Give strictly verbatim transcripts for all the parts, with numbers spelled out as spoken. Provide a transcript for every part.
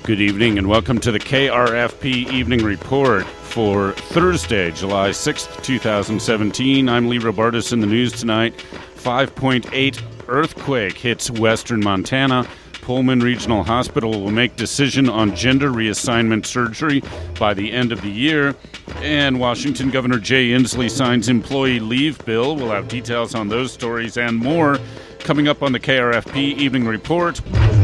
Good evening and welcome to the K R F P Evening Report for Thursday, July sixth, twenty seventeen. I'm Lee Robartis in the news tonight. five point eight earthquake hits western Montana. Pullman Regional Hospital will make decision on gender reassignment surgery by the end of the year. And Washington Governor Jay Inslee signs employee leave bill. We'll have details on those stories and more coming up on the K R F P Evening Report.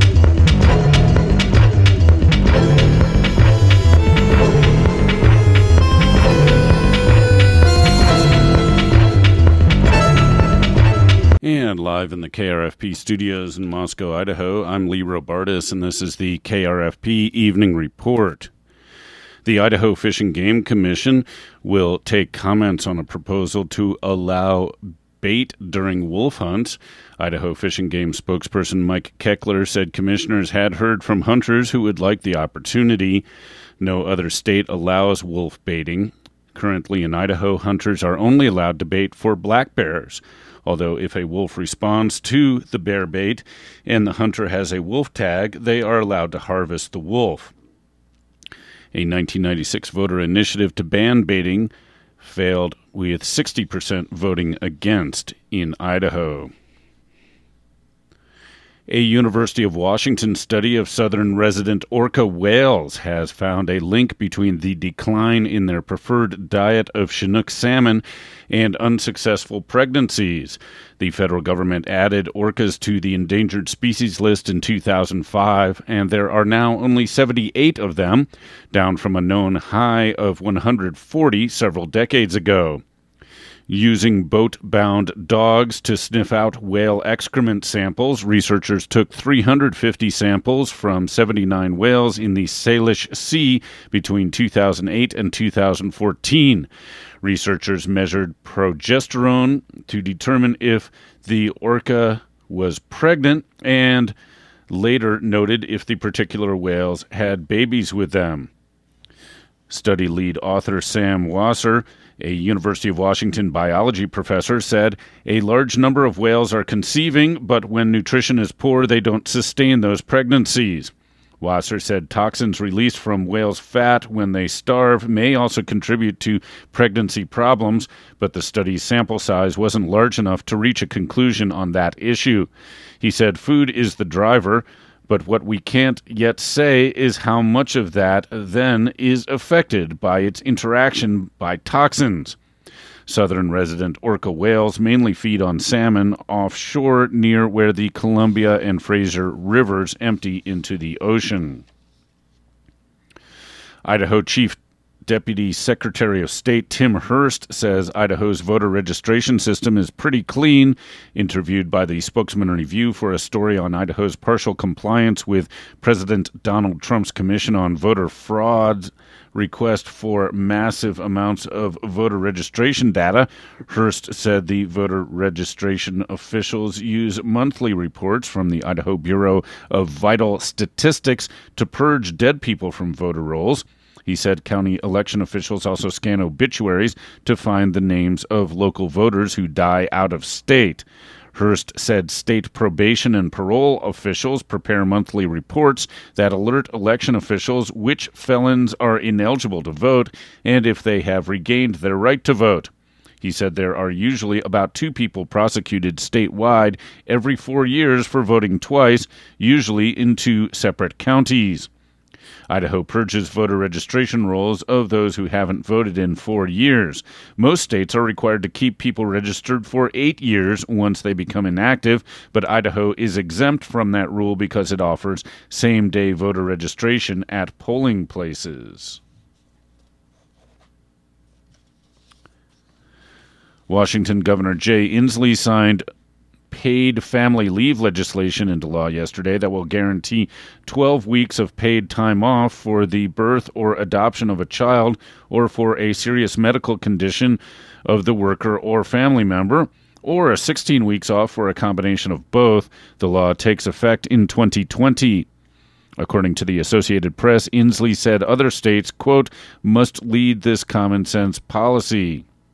And live in the K R F P studios in Moscow, Idaho, I'm Lee Robartis, and this is the K R F P Evening Report. The Idaho Fish and Game Commission will take comments on a proposal to allow bait during wolf hunts. Idaho Fish and Game spokesperson Mike Keckler said commissioners had heard from hunters who would like the opportunity. No other state allows wolf baiting. Currently in Idaho, hunters are only allowed to bait for black bears. Although if a wolf responds to the bear bait and the hunter has a wolf tag, they are allowed to harvest the wolf. A nineteen ninety-six voter initiative to ban baiting failed with sixty percent voting against in Idaho. A University of Washington study of southern resident orca whales has found a link between the decline in their preferred diet of Chinook salmon and unsuccessful pregnancies. The federal government added orcas to the endangered species list in two thousand five, and there are now only seventy-eight of them, down from a known high of one hundred forty several decades ago. Using boat-bound dogs to sniff out whale excrement samples, researchers took three hundred fifty samples from seventy-nine whales in the Salish Sea between two thousand eight and two thousand fourteen. Researchers measured progesterone to determine if the orca was pregnant and later noted if the particular whales had babies with them. Study lead author Sam Wasser, a University of Washington biology professor, said a large number of whales are conceiving, but when nutrition is poor, they don't sustain those pregnancies. Wasser said toxins released from whales' fat when they starve may also contribute to pregnancy problems, but the study's sample size wasn't large enough to reach a conclusion on that issue. He said food is the driver, but what we can't yet say is how much of that then is affected by its interaction by toxins. Southern resident orca whales mainly feed on salmon offshore near where the Columbia and Fraser rivers empty into the ocean. Idaho Chief Deputy Secretary of State Tim Hurst says Idaho's voter registration system is pretty clean. Interviewed by the Spokesman Review for a story on Idaho's partial compliance with President Donald Trump's Commission on Voter Fraud request for massive amounts of voter registration data, Hurst said the voter registration officials use monthly reports from the Idaho Bureau of Vital Statistics to purge dead people from voter rolls. He said county election officials also scan obituaries to find the names of local voters who die out of state. Hurst said state probation and parole officials prepare monthly reports that alert election officials which felons are ineligible to vote and if they have regained their right to vote. He said there are usually about two people prosecuted statewide every four years for voting twice, usually in two separate counties. Idaho purges voter registration rolls of those who haven't voted in four years. Most states are required to keep people registered for eight years once they become inactive, but Idaho is exempt from that rule because it offers same-day voter registration at polling places. Washington Governor Jay Inslee signed paid family leave legislation into law yesterday that will guarantee twelve weeks of paid time off for the birth or adoption of a child or for a serious medical condition of the worker or family member, or a sixteen weeks off for a combination of both. The law takes effect in twenty twenty. According to the Associated Press, Inslee said other states, quote, must lead this common sense policy.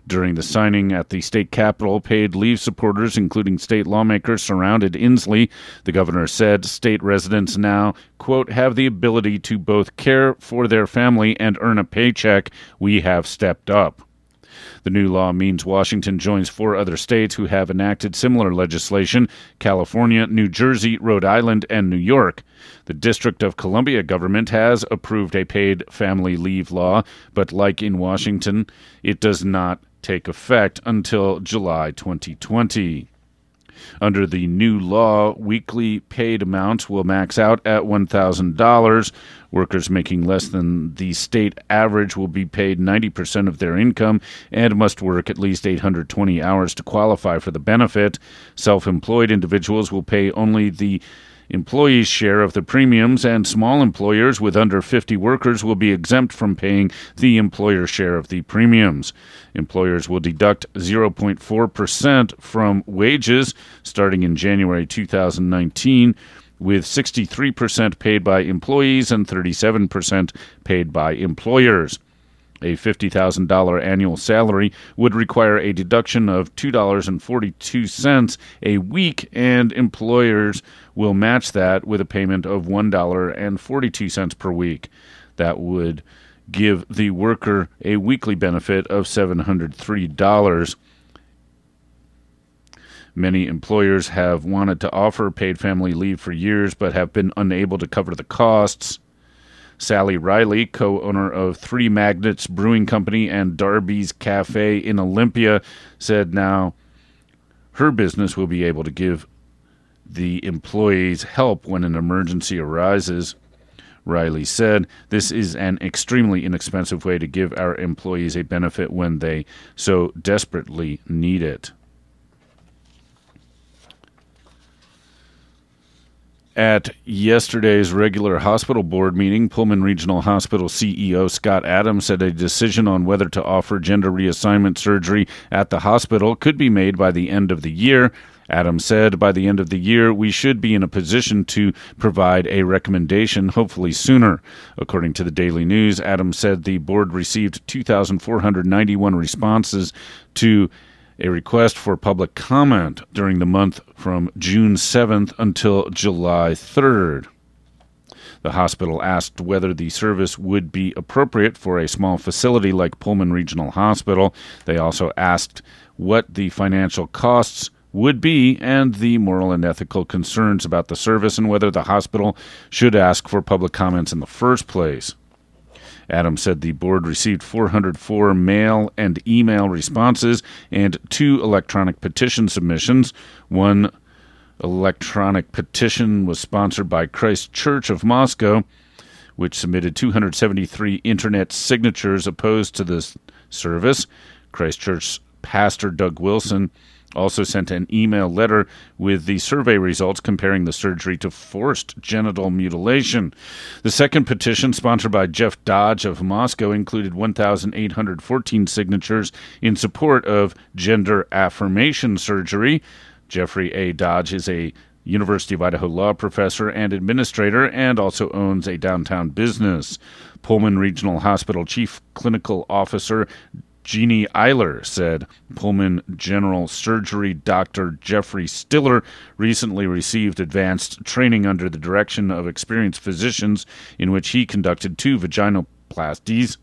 During the signing at the state capitol, paid leave supporters, including state lawmakers, surrounded Inslee. The governor said state residents now, quote, have the ability to both care for their family and earn a paycheck. We have stepped up. The new law means Washington joins four other states who have enacted similar legislation: California, New Jersey, Rhode Island, and New York. The District of Columbia government has approved a paid family leave law, but like in Washington, it does not take effect until July twenty twenty. Under the new law, weekly paid amounts will max out at one thousand dollars. Workers making less than the state average will be paid ninety percent of their income and must work at least eight hundred twenty hours to qualify for the benefit. Self-employed individuals will pay only the employees' share of the premiums, and small employers with under fifty workers will be exempt from paying the employer share of the premiums. Employers will deduct zero point four percent from wages starting in January two thousand nineteen, with sixty-three percent paid by employees and thirty-seven percent paid by employers. A fifty thousand dollars annual salary would require a deduction of two dollars and forty-two cents a week, and employers will match that with a payment of one dollar and forty-two cents per week. That would give the worker a weekly benefit of seven hundred three dollars. Many employers have wanted to offer paid family leave for years but have been unable to cover the costs. Sally Riley, co-owner of Three Magnets Brewing Company and Darby's Cafe in Olympia, said now her business will be able to give the employees help when an emergency arises. Riley said, "This is an extremely inexpensive way to give our employees a benefit when they so desperately need it." At yesterday's regular hospital board meeting, Pullman Regional Hospital C E O Scott Adams said a decision on whether to offer gender reassignment surgery at the hospital could be made by the end of the year. Adams said, by the end of the year, we should be in a position to provide a recommendation, hopefully sooner. According to the Daily News, Adams said the board received two thousand four hundred ninety-one responses to a request for public comment during the month from June seventh until July third. The hospital asked whether the service would be appropriate for a small facility like Pullman Regional Hospital. They also asked what the financial costs would be and the moral and ethical concerns about the service and whether the hospital should ask for public comments in the first place. Adams said the board received four hundred four mail and email responses and two electronic petition submissions. One electronic petition was sponsored by Christ Church of Moscow, which submitted two hundred seventy-three internet signatures opposed to this service. Christ Church pastor Doug Wilson also sent an email letter with the survey results comparing the surgery to forced genital mutilation. The second petition, sponsored by Jeff Dodge of Moscow, included one thousand eight hundred fourteen signatures in support of gender affirmation surgery. Jeffrey A. Dodge is a University of Idaho law professor and administrator and also owns a downtown business. Pullman Regional Hospital Chief Clinical Officer Jeannie Eiler said Pullman General Surgery Doctor Jeffrey Stiller recently received advanced training under the direction of experienced physicians in which he conducted two vaginoplasties.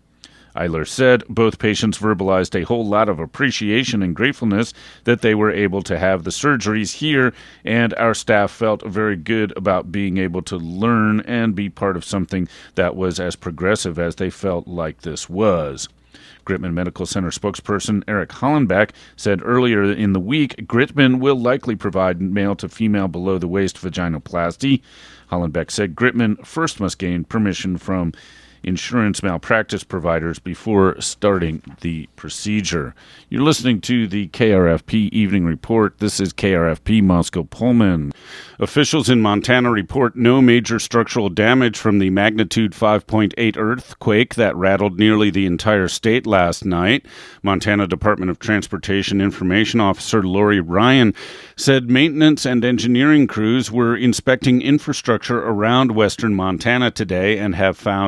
Eiler said both patients verbalized a whole lot of appreciation and gratefulness that they were able to have the surgeries here, and our staff felt very good about being able to learn and be part of something that was as progressive as they felt like this was. Gritman Medical Center spokesperson Eric Hollenbeck said earlier in the week Gritman will likely provide male-to-female below-the-waist vaginoplasty. Hollenbeck said Gritman first must gain permission from insurance malpractice providers before starting the procedure. You're listening to the K R F P Evening Report. This is K R F P Moscow Pullman. Officials in Montana report no major structural damage from the magnitude five point eight earthquake that rattled nearly the entire state last night. Montana Department of Transportation Information Officer Lori Ryan said maintenance and engineering crews were inspecting infrastructure around western Montana today and have found no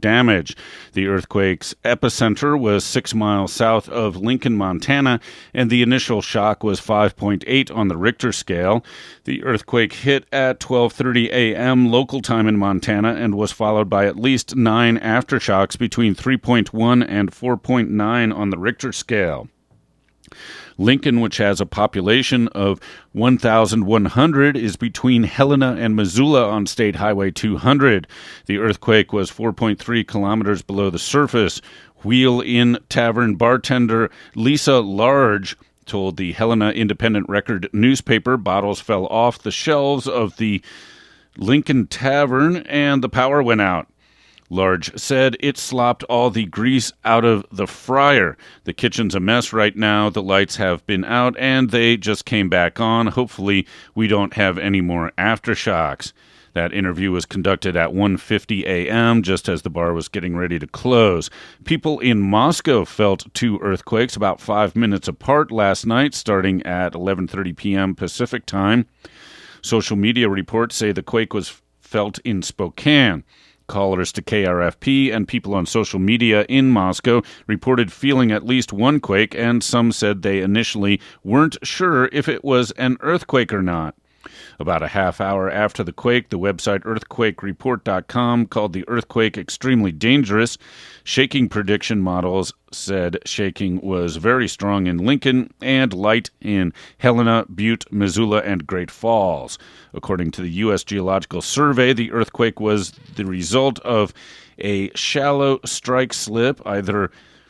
damage. The earthquake's epicenter was six miles south of Lincoln, Montana, and the initial shock was five point eight on the Richter scale. The earthquake hit at twelve thirty a.m. local time in Montana and was followed by at least nine aftershocks between three point one and four point nine on the Richter scale. Lincoln, which has a population of one thousand one hundred, is between Helena and Missoula on State Highway two hundred. The earthquake was four point three kilometers below the surface. Wheel Inn Tavern bartender Lisa Large told the Helena Independent Record newspaper bottles fell off the shelves of the Lincoln Tavern and the power went out. Large said it slopped all the grease out of the fryer. The kitchen's a mess right now. The lights have been out and they just came back on. Hopefully we don't have any more aftershocks. That interview was conducted at one fifty a.m., just as the bar was getting ready to close. People in Moscow felt two earthquakes about five minutes apart last night, starting at eleven thirty p.m. Pacific time. Social media reports say the quake was felt in Spokane. Callers to K R F P and people on social media in Moscow reported feeling at least one quake, and some said they initially weren't sure if it was an earthquake or not. About a half hour after the quake, the website earthquake report dot com called the earthquake extremely dangerous. Shaking prediction models said shaking was very strong in Lincoln and light in Helena, Butte, Missoula, and Great Falls. According to the U S Geological Survey, the earthquake was the result of a shallow strike slip, either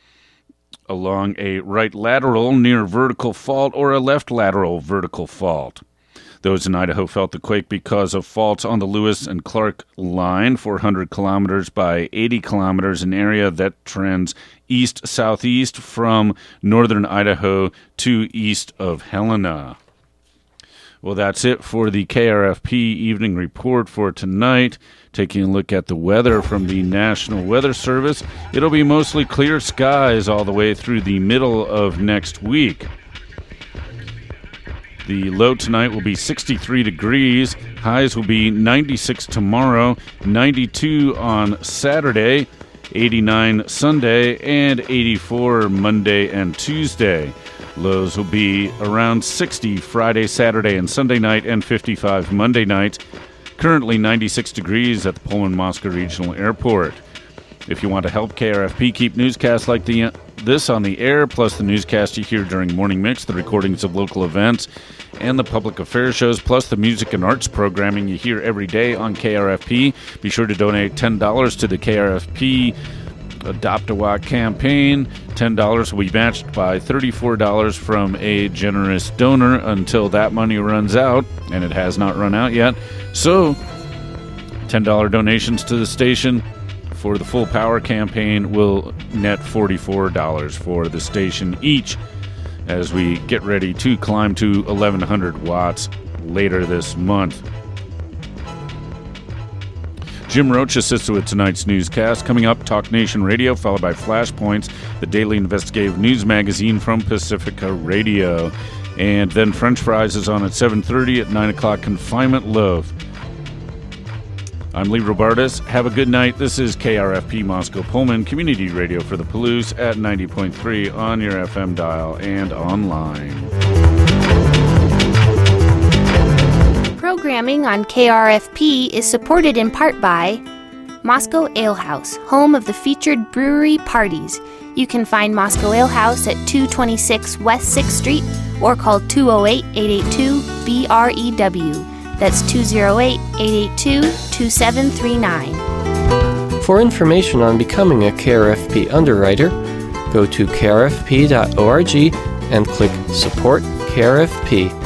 along a right lateral near vertical fault or a left lateral vertical fault. Those in Idaho felt the quake because of faults on the Lewis and Clark line, four hundred kilometers by eighty kilometers, an area that trends east-southeast from northern Idaho to east of Helena. Well, that's it for the K R F P Evening Report for tonight. Taking a look at the weather from the National Weather Service, it'll be mostly clear skies all the way through the middle of next week. The low tonight will be sixty-three degrees. Highs will be ninety-six tomorrow, ninety-two on Saturday, eighty-nine Sunday, and eighty-four Monday and Tuesday. Lows will be around sixty Friday, Saturday, and Sunday night, and fifty-five Monday night. Currently ninety-six degrees at the Pullman-Moscow Regional Airport. If you want to help K R F P keep newscasts like the this on the air, plus the newscast you hear during Morning Mix, the recordings of local events, and the public affairs shows, plus the music and arts programming you hear every day on K R F P, be sure to donate ten dollars to the K R F P Adopt a Walk campaign. ten dollars will be matched by thirty-four dollars from a generous donor until that money runs out, and it has not run out yet. So, ten dollars donations to the station for the Full Power campaign will net forty-four dollars for the station each as we get ready to climb to eleven hundred watts later this month. Jim Roach assisted with tonight's newscast. Coming up, Talk Nation Radio, followed by Flashpoints, the daily investigative news magazine from Pacifica Radio. And then French Fries is on at seven thirty. At nine o'clock, Confinement Love. I'm Lee Robartis. Have a good night. This is K R F P Moscow Pullman Community Radio for the Palouse at ninety point three on your F M dial and online. Programming on K R F P is supported in part by Moscow Ale House, home of the featured brewery parties. You can find Moscow Ale House at two twenty-six West sixth Street or call two oh eight, eight eight two, B R E W. That's two oh eight, eight eight two, two seven three nine. For information on becoming a K R F P underwriter, go to k r f p dot org and click Support K R F P.